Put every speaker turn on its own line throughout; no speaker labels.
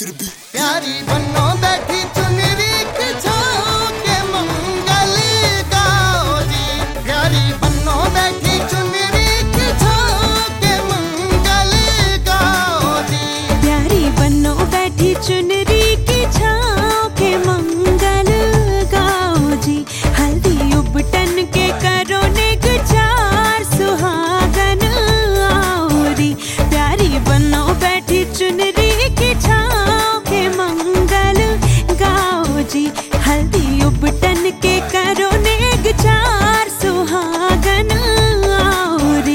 प्यारी बन्नो बैठी चुनरी के छाँव के मंगल गाओ जी। प्यारी बन्नो बैठी चुनरी के छाँव के मंगल गाओ जी।
प्यारी बन्नो बैठी चुनरी की छाँव के मंगल गाओ जी। हल्दी उबटन के करो नेक चार सुहागन आओ री। प्यारी बन्नो बैठी चुनरी की छाँव के मंगल गाओ जी। हल्दी उबटन के करो नेक चार सुहागन आओ री।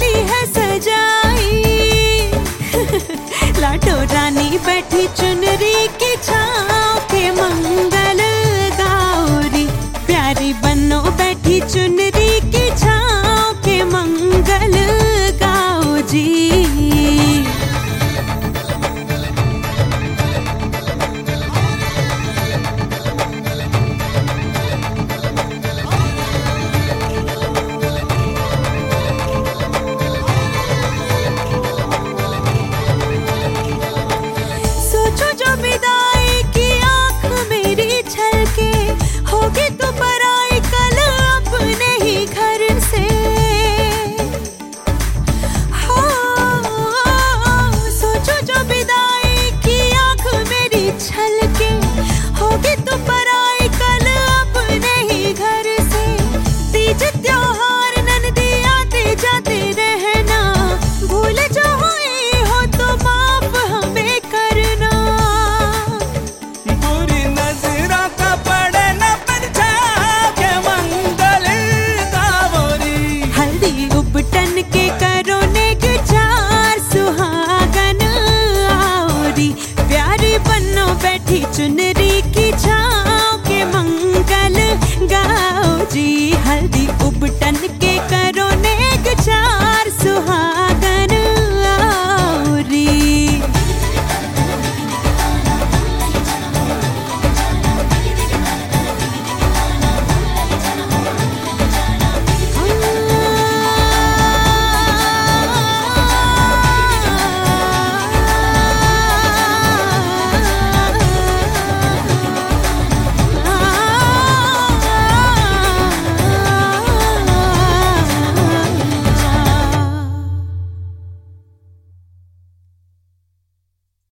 लाडो रानी बैठी चुनरी